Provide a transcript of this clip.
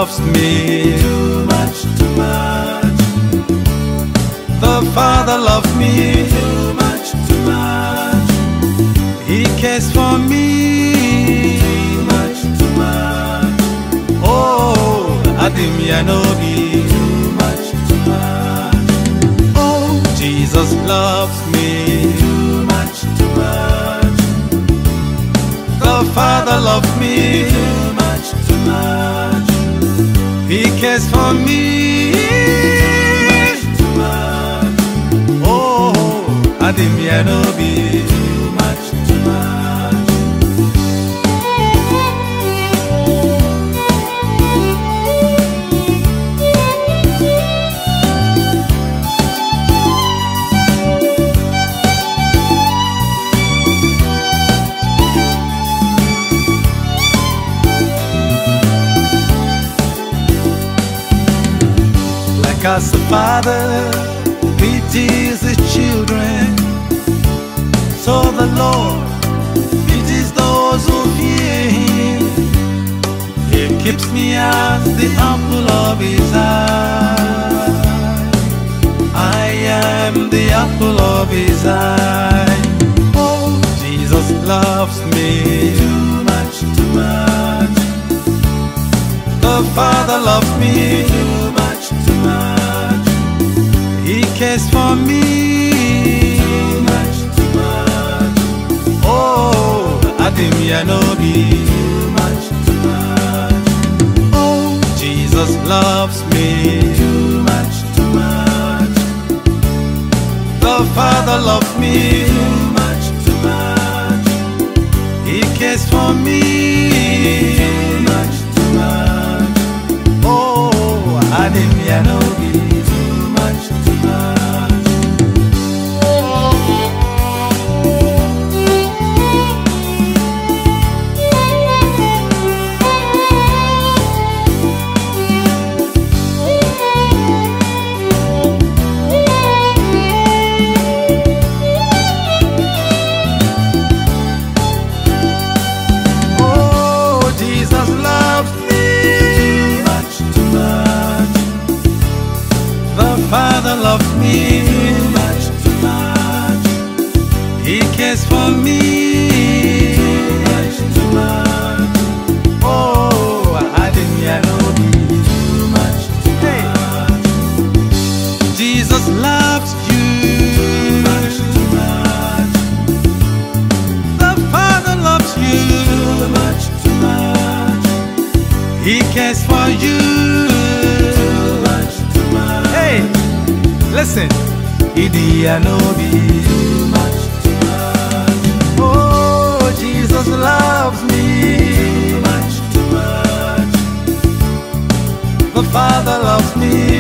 loves me too much, too much. the Father loves me Too much, too much. he cares for me Too much, too much. oh adimi anobi Too much, too much. oh Jesus loves me Too much, too much. the Father loves me Too much, too much. he cares for me Too much, oh adimi anobi too much, too much. Like as the Father pities his children, so the Lord pities those who fear him. He keeps me as the apple of his eye. I am the apple of his eye. Oh, Jesus loves me Too much, too much. the Father loves me Too much, too much. he cares for me Too much, too much. oh adimi anobi Too much, too much. oh Jesus loves me Too much, too much. the Father loves me Too much, too much. he cares for me Too much, too much. oh adimi anobi Too much, too much. oh Jesus loves me Too much, too much. the Father loves me Too much, too much. he cares for me Too much, too much. oh adimi anobi Too much, too Hey. much. Jesus loves you Too much, too much. the Father loves you Too much, too much. he cares for you Too much, too much. hey listen idi anobi Too much, too much. oh Jesus loves me Too much, too much. the Father loves me